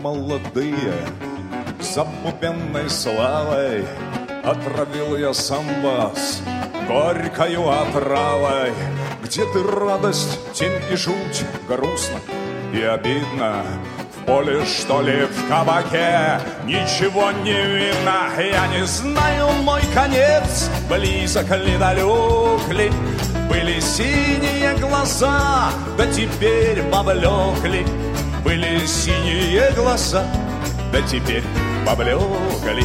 молодые, забубенной славой отравил я сам вас горькою отравой. Где ты радость, тем и жуть, грустно и обидно. В поле, что ли, в кабаке ничего не видно. Я не знаю, мой конец близок ли, далек ли. Были синие глаза, да теперь поблекли. Были синие глаза, да теперь поблекли.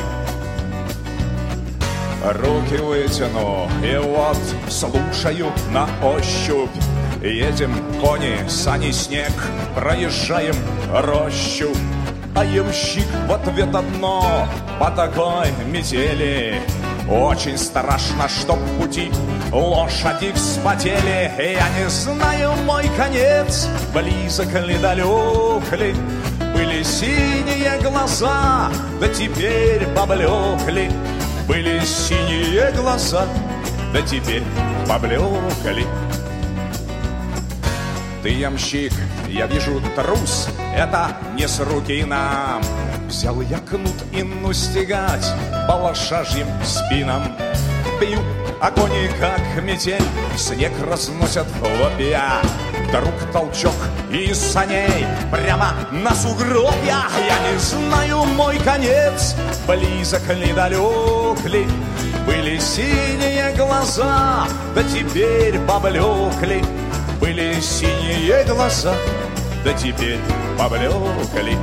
Руки вытяну и вот слушаю на ощупь. Едем кони, сани, снег, проезжаем рощу. А ямщик в ответ одно: по такой метели очень страшно, чтоб в пути лошади вспотели. Я не знаю, мой конец близок ли, далек ли. Были синие глаза, да теперь поблекли. Были синие глаза, да теперь поблекли. Ты, ямщик, я вижу, трус, это не с руки нам. Взял я кнут и ну стегать по лошажьим спинам. Бью, а кони, как метель, снег разносят хлопья. Вдруг толчок из саней прямо на сугробья. Я не знаю, мой конец близок ли, далек ли. Были синие глаза, да теперь поблекли. Были синие глаза, да теперь поблекли.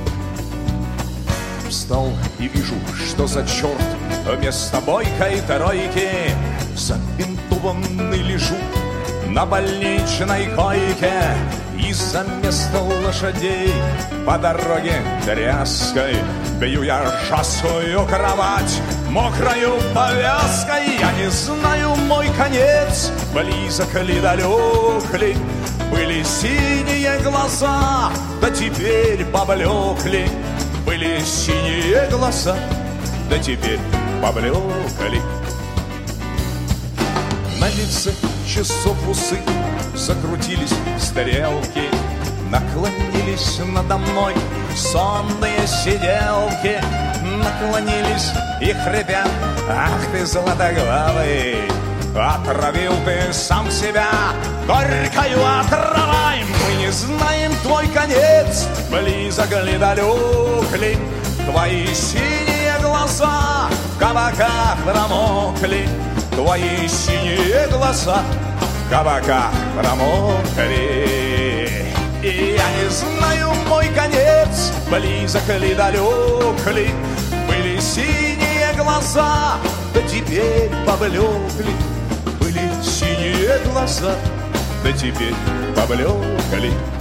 Встал и вижу, что за черт вместо бойкой тройки забинтованный лежу на больничной койке. И за место лошадей по дороге тряской бью я ржавую кровать мокрою повязкой. Я не знаю, мой конец близок ли, далек ли. Были синие глаза, да теперь поблекли. Были синие глаза, да теперь поблекли. На лице часов усы закрутились стрелки. Наклонились надо мной сонные сиделки. Наклонились и хрипят: ах ты, золотоглавый, отравил ты сам себя горькою отравой. Мы не знаем, твой конец близок ли, далек ли. Твои синие глаза в кабаках промокли. Твои синие глаза в кабаках промокли. И я не знаю, мой конец близок ли, далек ли. Были синие глаза, да теперь поблекли. Были синие глаза, да теперь поблекли.